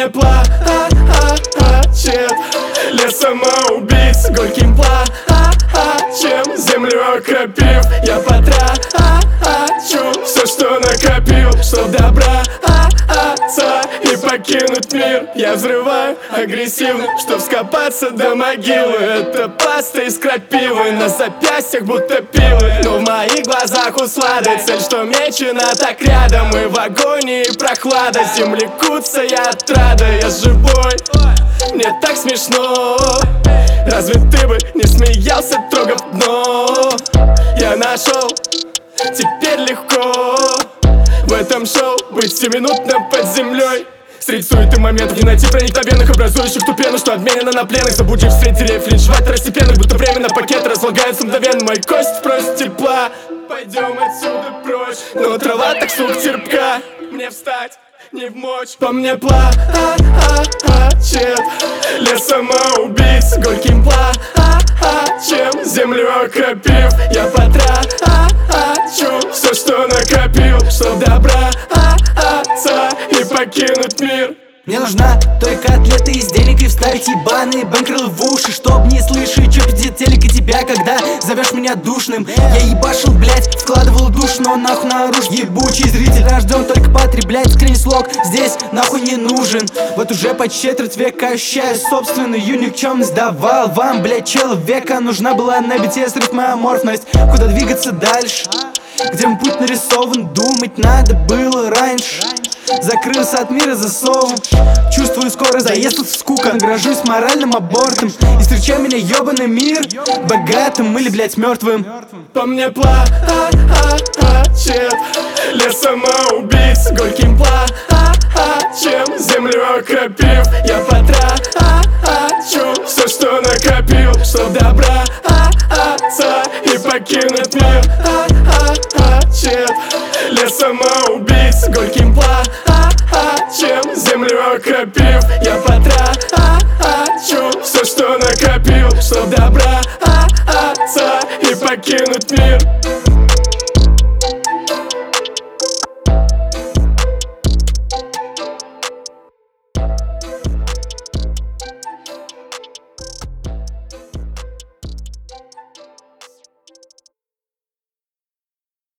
мне плачет лес самоубийц, горьким плачем землю окропив. Я потрачу все, что накопил, чтоб добраться и покинуть мир. Я взрываю агрессивно, чтоб скопаться до могилы. Это паста из крапивы, на запястьях будто пилы, но в моих глазах услада. Цель, что мечена так рядом, и в агонии прохлада. Земли кутся, я отрада, я живой, мне так смешно. Разве ты бы не смеялся, трогав дно? Я нашел, теперь легко в этом шоу быть сиюминутно под землей. Среди суеты моментов не найти проникновенных, образующих ту пену, что обменена на пленных. Забудем средь деревьев, линчевать второстепенных, будто временно пакеты разлагаются мгновенно. Мои кости просят тепла, пойдем отсюда прочь. Но трава так, сука, терпка, мне встать не в мочь. По мне плачет лес самоубийц, горьким плачем землю окропив. Я потрачу все, что накопил, чтоб добраться и покинуть мир. Мне нужна только котлета из денег и вставить ебаные бэнкроллы в уши, чтоб не слышать, чё пиздит телек и тебя, когда зовешь меня душным. Я ебашил, блять, вкладывал душ, но нахуй наружу. Ебучий зритель рожден только потреблять скринслог, здесь нахуй не нужен. Вот уже по четверть века ощущаю собственную никчемность. Давал вам, блять, человека нужна была на BTS ритмоаморфность. Куда двигаться дальше? Где мой путь нарисован, думать надо было раньше. Закрылся от мира засовом, чувствую скоро заезд тут скука. Награжусь моральным абортом и встречай меня ёбаный мир богатым или, блять, мертвым. По мне плачет лес самоубийц, горьким плачем землю окропив. Я потрачу все, что накопил, чтоб добраться и покинуть мир. Лес самоубийц, горьким плачем землю окропив.